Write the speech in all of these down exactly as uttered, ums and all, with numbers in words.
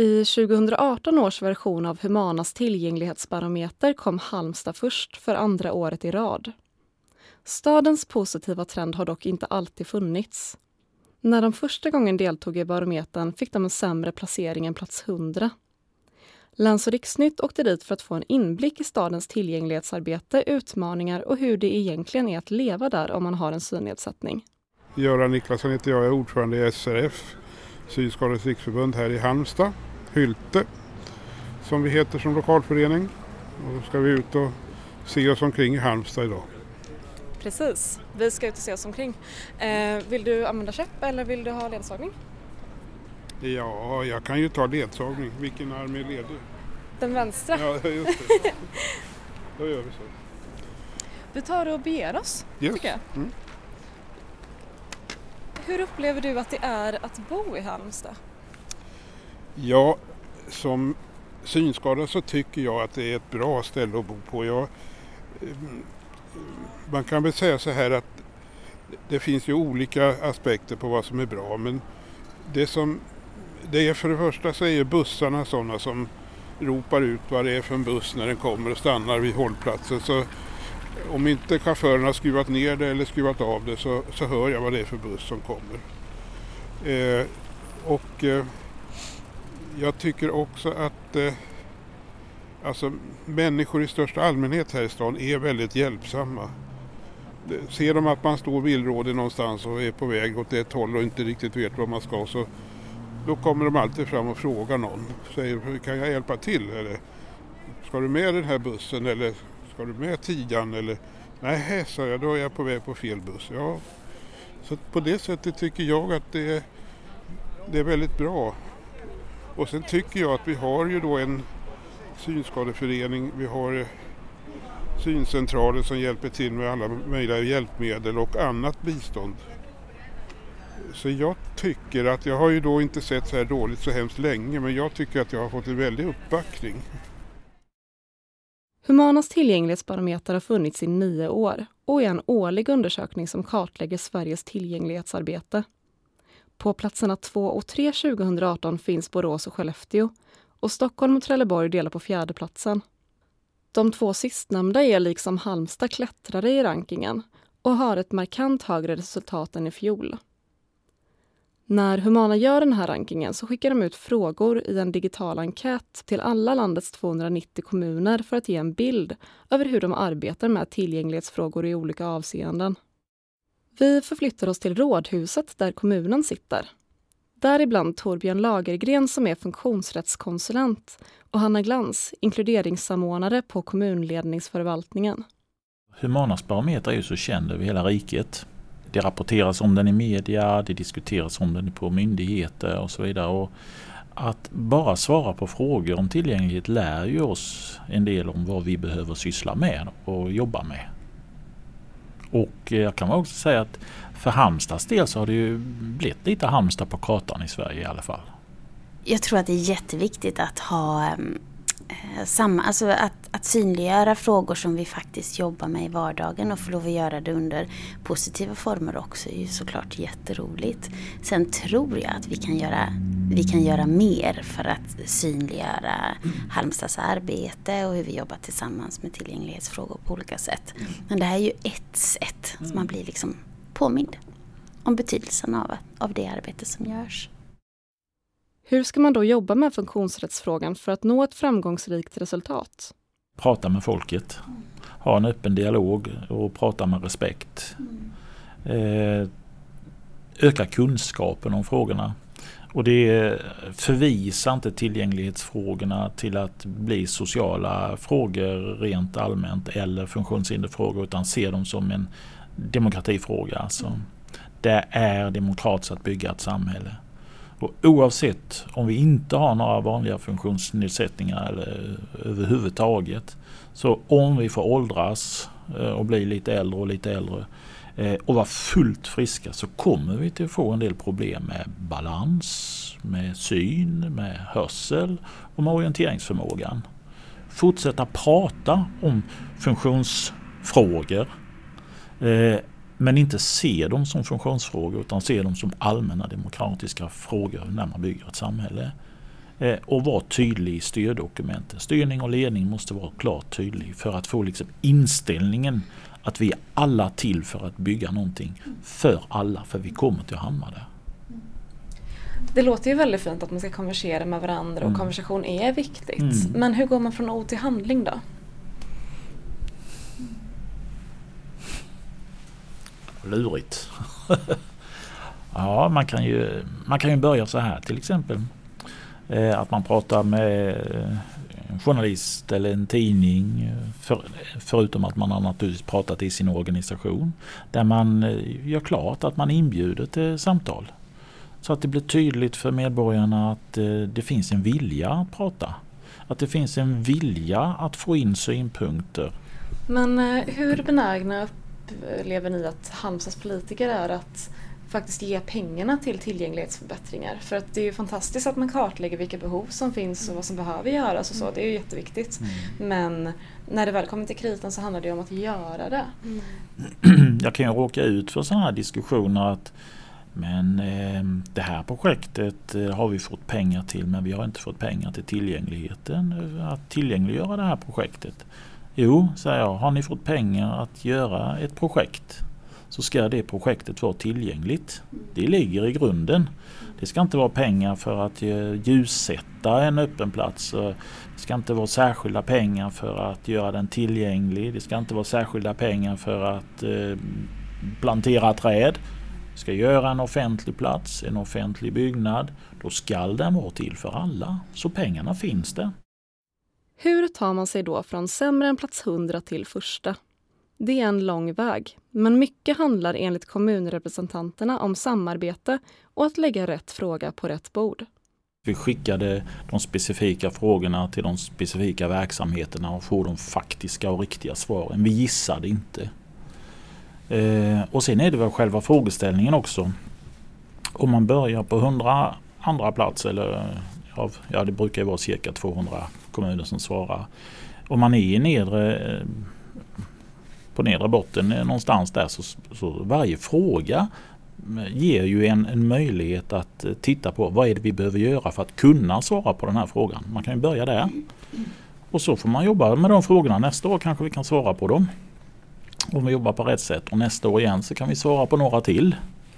I tjugohundraarton års version av Humanas tillgänglighetsbarometer kom Halmstad först för andra året i rad. Stadens positiva trend har dock inte alltid funnits. När de första gången deltog i barometern fick de en sämre placering än plats hundra. Läns- och Riksnytt åkte dit för att få en inblick i stadens tillgänglighetsarbete, utmaningar och hur det egentligen är att leva där om man har en synnedsättning. Göran Niklasson heter jag, är ordförande i S R F, Synskadades riksförbund här i Halmstad, Hylte, som vi heter som lokalförening. Och då ska vi ut och se oss omkring i Halmstad idag. Precis, vi ska ut och se oss omkring. Eh, vill du använda käpp eller vill du ha ledsagning? Ja, jag kan ju ta ledsagning. Vilken arm är ledig? Den vänstra. Ja, just det. Då gör vi så. Vi tar och beger oss, yes. tycker jag. Mm. Hur upplever du att det är att bo i Halmstad? Ja, som synskadad så tycker jag att det är ett bra ställe att bo på. Jag, man kan väl säga så här att det finns ju olika aspekter på vad som är bra, men det som det är för det första så är bussarna sådana som ropar ut vad det är för en buss när den kommer och stannar vid hållplatsen. Så om inte chauffören har skruvat ner det eller skruvat av det så, så hör jag vad det är för buss som kommer. Eh, och eh, jag tycker också att eh, alltså, människor i största allmänhet här i stan är väldigt hjälpsamma. Ser de att man står villrådig någonstans och är på väg åt ett håll och inte riktigt vet vad man ska, så då kommer de alltid fram och frågar någon. Säger, kan jag hjälpa till? Eller ska du med den här bussen? Eller ska du med tian? Eller nej, sa jag, då är jag på väg på fel buss. Ja. Så på det sättet tycker jag att det är, det är väldigt bra. Och sen tycker jag att vi har ju då en synskadeförening. Vi har syncentraler som hjälper till med alla möjliga hjälpmedel och annat bistånd. Så jag tycker att, jag har ju då inte sett så här dåligt så hemskt länge, men jag tycker att jag har fått en väldig uppbackning. Humanas tillgänglighetsbarometer har funnits i nio år och är en årlig undersökning som kartlägger Sveriges tillgänglighetsarbete. På platserna två och tre tjugohundraarton finns Borås och Skellefteå och Stockholm och Trelleborg delar på fjärde platsen. De två sistnämnda är liksom Halmstad klättrare i rankingen och har ett markant högre resultat än i fjol. När Humana gör den här rankingen så skickar de ut frågor i en digital enkät till alla landets tvåhundranittio kommuner för att ge en bild över hur de arbetar med tillgänglighetsfrågor i olika avseenden. Vi förflyttar oss till Rådhuset där kommunen sitter. Däribland Torbjörn Lagergren som är funktionsrättskonsulent och Hanna Glans, inkluderingssamordnare på kommunledningsförvaltningen. Humanas barometer är ju så känd över hela riket. Det rapporteras om den i media, det diskuteras om den på myndigheter och så vidare. Och att bara svara på frågor om tillgänglighet lär ju oss en del om vad vi behöver syssla med och jobba med. Och jag kan också säga att för Halmstads del så har det ju blivit lite Halmstad på kartan i Sverige i alla fall. Jag tror att det är jätteviktigt att ha eh, samma, alltså att, att synliggöra frågor som vi faktiskt jobbar med i vardagen och få lov att göra det under positiva former också är ju såklart jätteroligt. Sen tror jag att vi kan göra, vi kan göra mer för att synliggöra Halmstads arbete och hur vi jobbar tillsammans med tillgänglighetsfrågor på olika sätt. Men det här är ju ett sätt som man blir liksom påmind om betydelsen av, av det arbete som görs. Hur ska man då jobba med funktionsrättsfrågan för att nå ett framgångsrikt resultat? Prata med folket, ha en öppen dialog och prata med respekt. Eh, öka kunskapen om frågorna. Och det förvisar inte tillgänglighetsfrågorna till att bli sociala frågor rent allmänt eller funktionshinderfrågor, utan se dem som en demokratifråga. Alltså. Det är demokratiskt att bygga ett samhälle. Och oavsett om vi inte har några vanliga funktionsnedsättningar eller överhuvudtaget, så om vi får åldras och bli lite äldre och lite äldre och vara fullt friska, så kommer vi till att få en del problem med balans, med syn, med hörsel och med orienteringsförmågan. Fortsätta prata om funktionsfrågor, men inte se dem som funktionsfrågor utan se dem som allmänna demokratiska frågor när man bygger ett samhälle. Eh, och vara tydlig i styrdokumenten. Styrning och ledning måste vara klart tydlig för att få liksom inställningen att vi är alla till för att bygga någonting för alla, för vi kommer till att hamna där. Det låter ju väldigt fint att man ska konversera med varandra och Mm. konversation är viktigt. Mm. Men hur går man från ord till handling då? Lurigt. Ja, man kan ju man kan ju börja så här till exempel. Eh, att man pratar med en journalist eller en tidning, för, förutom att man har naturligtvis pratat i sin organisation, där man gör klart att man inbjuder till samtal. Så att det blir tydligt för medborgarna att eh, det finns en vilja att prata. Att det finns en vilja att få in synpunkter. Men eh, hur benägna upplever ni att Halmstads politiker är att faktiskt ge pengarna till tillgänglighetsförbättringar? För att det är ju fantastiskt att man kartlägger vilka behov som finns och vad som behöver göras och så. Det är ju jätteviktigt. Mm. Men när det väl kommer till kritan så handlar det om att göra det. Mm. Jag kan ju råka ut för sådana här diskussioner att men eh, det här projektet eh, har vi fått pengar till, men vi har inte fått pengar till tillgängligheten. Att tillgängliggöra det här projektet. Jo, säger jag, har ni fått pengar att göra ett projekt så ska det projektet vara tillgängligt. Det ligger i grunden. Det ska inte vara pengar för att ljussätta en öppen plats. Det ska inte vara särskilda pengar för att göra den tillgänglig. Det ska inte vara särskilda pengar för att eh, plantera träd. Ska göra en offentlig plats, en offentlig byggnad, då ska den vara till för alla. Så pengarna finns där. Hur tar man sig då från sämre än plats hundra till första? Det är en lång väg, men mycket handlar enligt kommunrepresentanterna om samarbete och att lägga rätt fråga på rätt bord. Vi skickade de specifika frågorna till de specifika verksamheterna och får de faktiska och riktiga svaren. Vi gissade inte. Eh, och sen är det väl själva frågeställningen också. Om man börjar på hundra andra plats, eller ja, det brukar vara cirka tvåhundra kommuner som svarar. Om man är i nedre, på nedre botten någonstans där, så, så varje fråga ger ju en, en möjlighet att titta på vad är det vi behöver göra för att kunna svara på den här frågan. Man kan ju börja där. Och så får man jobba med de frågorna. Nästa år kanske vi kan svara på dem. Om vi jobbar på rätt sätt. Och nästa år igen så kan vi svara på några till.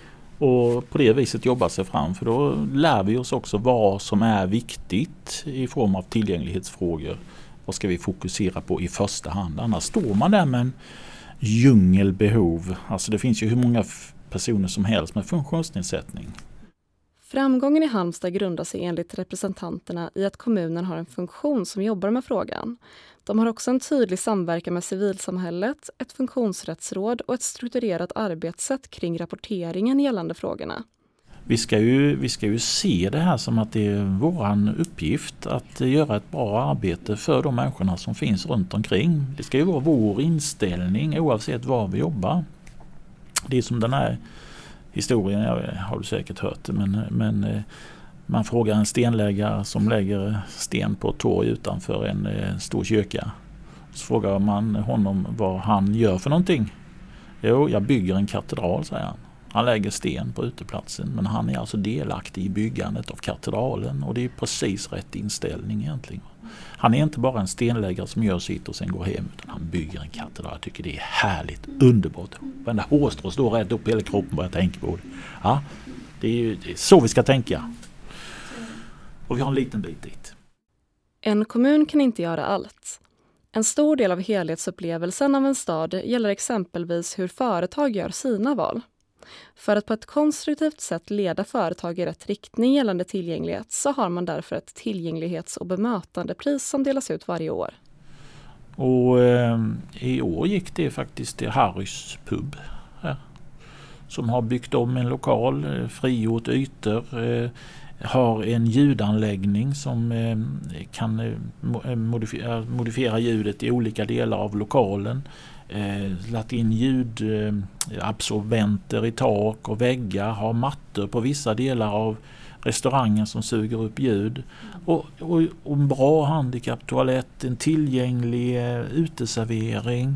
Och på det viset jobba sig fram. För då lär vi oss också vad som är viktigt i form av tillgänglighetsfrågor. Vad ska vi fokusera på i första hand? Annars står man där med en djungelbehov. Alltså det finns ju hur många f- personer som helst med funktionsnedsättning. Framgången i Halmstad grundar sig enligt representanterna i att kommunen har en funktion som jobbar med frågan. De har också en tydlig samverkan med civilsamhället, ett funktionsrättsråd och ett strukturerat arbetssätt kring rapporteringen gällande frågorna. Vi ska ju, vi ska ju se det här som att det är vår uppgift att göra ett bra arbete för de människorna som finns runt omkring. Det ska ju vara vår inställning oavsett var vi jobbar. Det är som den här historien, jag har du säkert hört, men, men man frågar en stenläggare som lägger sten på ett torg utanför en stor kyrka. Så frågar man honom vad han gör för någonting. Jo, jag bygger en katedral, säger han. Han lägger sten på uteplatsen, men han är alltså delaktig i byggandet av katedralen, och det är precis rätt inställning egentligen. Han är inte bara en stenläggare som gör sitt och sen går hem, utan han bygger en katedral. Jag tycker det är härligt, underbart. Varenda hårstrå står rätt upp i hela kroppen bara jag tänker på det. Ja, det är ju det är så vi ska tänka. Och vi har en liten bit dit. En kommun kan inte göra allt. En stor del av helhetsupplevelsen av en stad gäller exempelvis hur företag gör sina val. För att på ett konstruktivt sätt leda företag i rätt riktning gällande tillgänglighet så har man därför ett tillgänglighets- och bemötandepris som delas ut varje år. Och eh, i år gick det faktiskt till Harrys pub här, som har byggt om en lokal, eh, frigjort ytor, eh, har en ljudanläggning som eh, kan eh, modifiera, modifiera ljudet i olika delar av lokalen. Eh, lagt in ljudabsorbenter eh, i tak och väggar, har mattor på vissa delar av restaurangen som suger upp ljud, och, och, och en bra handikapptoalett, en tillgänglig eh, uteservering.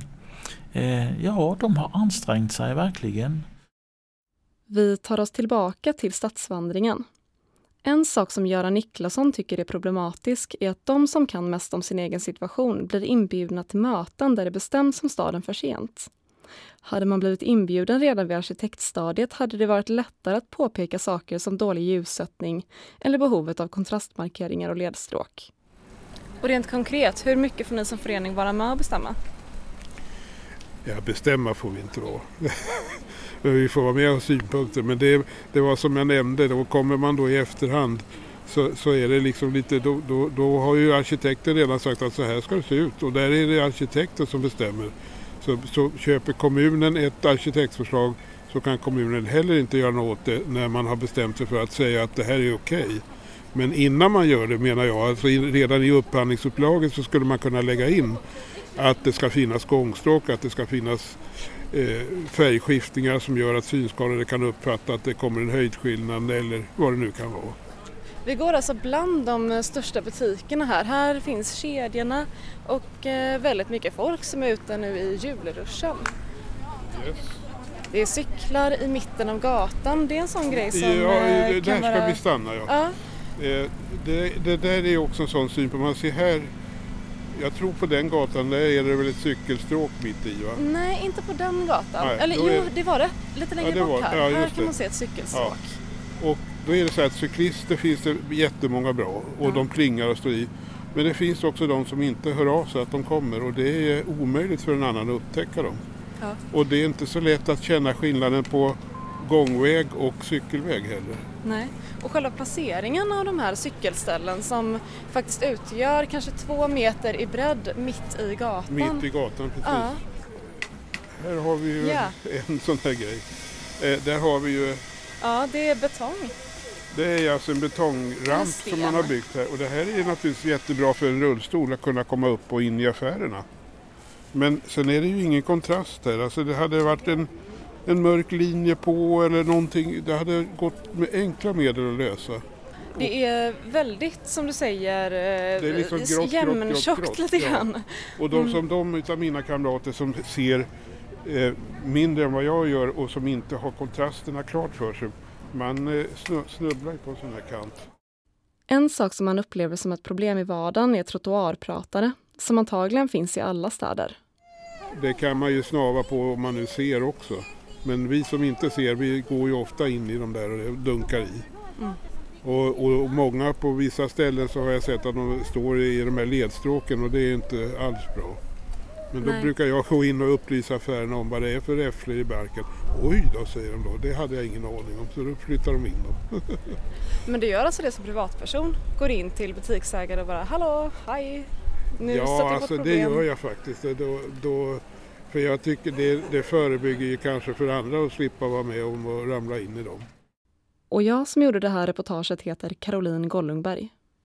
Eh, ja, de har ansträngt sig verkligen. Vi tar oss tillbaka till stadsvandringen. En sak som Göran Niklasson tycker är problematisk är att de som kan mest om sin egen situation blir inbjudna till möten där det bestäms om staden för sent. Hade man blivit inbjuden redan vid arkitektstadiet hade det varit lättare att påpeka saker som dålig ljussättning eller behovet av kontrastmarkeringar och ledstråk. Och rent konkret, hur mycket får ni som förening vara med och bestämma? Ja, bestämma får vi inte vara. Men vi får vara med och ha synpunkter. Men det, det var som jag nämnde, då kommer man då i efterhand så, så är det liksom lite, då, då, då har ju arkitekten redan sagt att så här ska det se ut. Och där är det arkitekten som bestämmer. Så, så köper kommunen ett arkitektförslag så kan kommunen heller inte göra något åt det när man har bestämt sig för att säga att det här är okej. Men innan man gör det menar jag, alltså redan i upphandlingsuppdraget så skulle man kunna lägga in att det ska finnas gångstråk, att det ska finnas eh, färgskiftningar som gör att synskadade kan uppfatta att det kommer en höjdskillnad eller vad det nu kan vara. Vi går alltså bland de största butikerna här. Här finns kedjorna och eh, väldigt mycket folk som är ute nu i julruschen. Yes. Det är cyklar i mitten av gatan. Det är en sån grej som ja, eh, det, kan där vara... ska vi stanna, ja. ja. Eh, det, det där är också en sån syn på. Man ser här, jag tror på den gatan, där är det väl ett cykelstråk mitt i, va? Nej, inte på den gatan. Nej, Eller då jo, är... det var det. Lite längre ja, det bort var... här. Ja, här just kan det. man se ett cykelstråk. Ja. Och då är det så att cyklister finns det jättemånga bra och ja. de plingar och står i. Men det finns också de som inte hör av sig att de kommer och det är omöjligt för en annan att upptäcka dem. Ja. Och det är inte så lätt att känna skillnaden på gångväg och cykelväg heller. Nej, och själva placeringen av de här cykelställen som faktiskt utgör kanske två meter i bredd mitt i gatan. Mitt i gatan, precis. Ja. Här har vi ju Ja. en sån här grej. Eh, där har vi ju, Ja, det är betong. det är alltså en betongramp som man har byggt här. Och det här är naturligtvis jättebra för en rullstol att kunna komma upp och in i affärerna. Men sen är det ju ingen kontrast här. Alltså det hade varit en, en mörk linje på eller någonting. Det hade gått med enkla medel att lösa. Det är väldigt, som du säger, Det är liksom grått, jämntjockt grått, grått, lite ja. grann. Och de Mm. som de utav mina kamrater som ser eh, mindre än vad jag gör och som inte har kontrasterna klart för sig. Man eh, snu- snubblar på en sån här kant. En sak som man upplever som ett problem i vardagen är trottoarpratare, som antagligen finns i alla städer. Det kan man ju snava på om man nu ser också. Men vi som inte ser, vi går ju ofta in i de där och dunkar i. Mm. Och, och många på vissa ställen så har jag sett att de står i de här ledstråken och det är inte alls bra. Men då Nej. brukar jag gå in och upplysa affärerna om vad det är för räfflor i barken. Oj då, säger de då. Det hade jag ingen aning om, så då flyttar de in dem. Men det gör alltså det som privatperson? Går in till butiksägare och bara hallå, hej, nu ja, stöter jag på alltså ett det problem. gör jag faktiskt. Då, då, för jag tycker det, det förebygger ju kanske för andra att slippa vara med om och ramla in i dem. Och jag som gjorde det här reportaget heter Caroline Gollungberg.